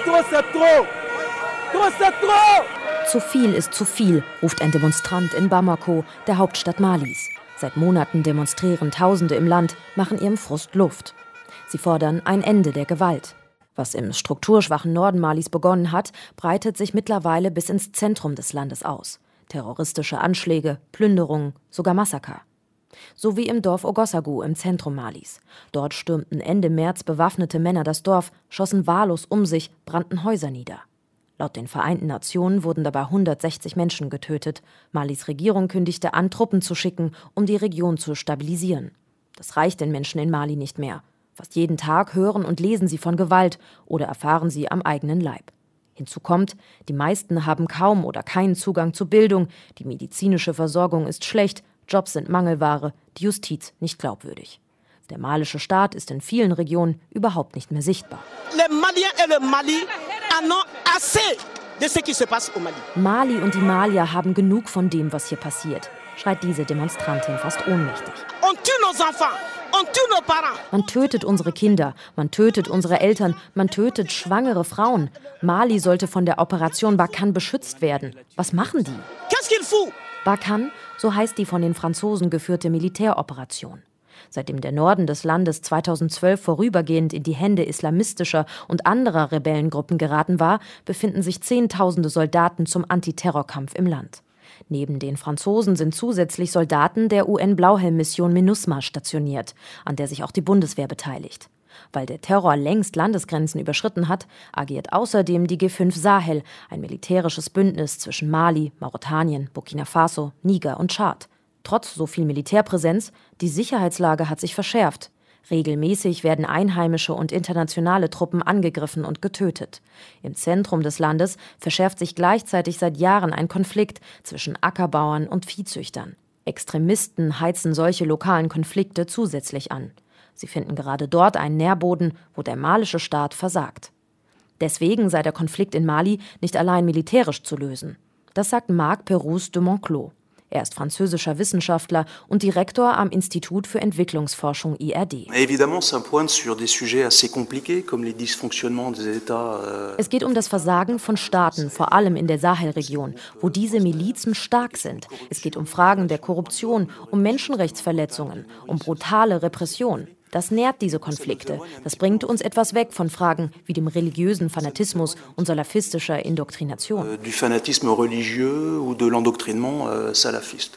Zu viel ist zu viel, ruft ein Demonstrant in Bamako, der Hauptstadt Malis. Seit Monaten demonstrieren Tausende im Land, machen ihrem Frust Luft. Sie fordern ein Ende der Gewalt. Was im strukturschwachen Norden Malis begonnen hat, breitet sich mittlerweile bis ins Zentrum des Landes aus. Terroristische Anschläge, Plünderungen, sogar Massaker. So wie im Dorf Ouagassogou im Zentrum Malis. Dort stürmten Ende März bewaffnete Männer das Dorf, schossen wahllos um sich, brannten Häuser nieder. Laut den Vereinten Nationen wurden dabei 160 Menschen getötet. Malis Regierung kündigte an, Truppen zu schicken, um die Region zu stabilisieren. Das reicht den Menschen in Mali nicht mehr. Fast jeden Tag hören und lesen sie von Gewalt oder erfahren sie am eigenen Leib. Hinzu kommt, die meisten haben kaum oder keinen Zugang zu Bildung, die medizinische Versorgung ist schlecht, Jobs sind Mangelware, die Justiz nicht glaubwürdig. Der malische Staat ist in vielen Regionen überhaupt nicht mehr sichtbar. Mali und die Malier haben genug von dem, was hier passiert, schreit diese Demonstrantin fast ohnmächtig. Man tötet unsere Kinder, man tötet unsere Eltern, man tötet schwangere Frauen. Mali sollte von der Operation Barkhane beschützt werden. Was machen die? Barkhane, so heißt die von den Franzosen geführte Militäroperation. Seitdem der Norden des Landes 2012 vorübergehend in die Hände islamistischer und anderer Rebellengruppen geraten war, befinden sich Zehntausende Soldaten zum Antiterrorkampf im Land. Neben den Franzosen sind zusätzlich Soldaten der UN-Blauhelm-Mission MINUSMA stationiert, an der sich auch die Bundeswehr beteiligt. Weil der Terror längst Landesgrenzen überschritten hat, agiert außerdem die G5 Sahel, ein militärisches Bündnis zwischen Mali, Mauretanien, Burkina Faso, Niger und Tschad. Trotz so viel Militärpräsenz, die Sicherheitslage hat sich verschärft. Regelmäßig werden einheimische und internationale Truppen angegriffen und getötet. Im Zentrum des Landes verschärft sich gleichzeitig seit Jahren ein Konflikt zwischen Ackerbauern und Viehzüchtern. Extremisten heizen solche lokalen Konflikte zusätzlich an. Sie finden gerade dort einen Nährboden, wo der malische Staat versagt. Deswegen sei der Konflikt in Mali nicht allein militärisch zu lösen. Das sagt Marc Pérouse de Monclos. Er ist französischer Wissenschaftler und Direktor am Institut für Entwicklungsforschung IRD. Es geht um das Versagen von Staaten, vor allem in der Sahelregion, wo diese Milizen stark sind. Es geht um Fragen der Korruption, um Menschenrechtsverletzungen, um brutale Repression. Das nährt diese Konflikte. Das bringt uns etwas weg von Fragen wie dem religiösen Fanatismus und salafistischer Indoktrination. Du fanatisme religieux ou de l'endoctrinement salafiste.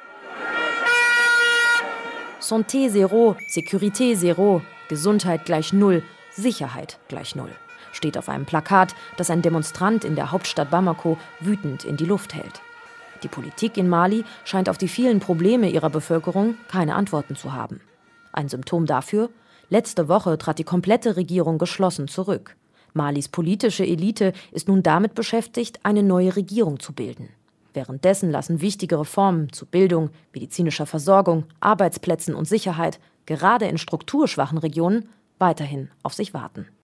Santé zéro, Sécurité zéro, Gesundheit gleich null, Sicherheit gleich null. Steht auf einem Plakat, das ein Demonstrant in der Hauptstadt Bamako wütend in die Luft hält. Die Politik in Mali scheint auf die vielen Probleme ihrer Bevölkerung keine Antworten zu haben. Ein Symptom dafür: letzte Woche trat die komplette Regierung geschlossen zurück. Malis politische Elite ist nun damit beschäftigt, eine neue Regierung zu bilden. Währenddessen lassen wichtige Reformen zu Bildung, medizinischer Versorgung, Arbeitsplätzen und Sicherheit, gerade in strukturschwachen Regionen, weiterhin auf sich warten.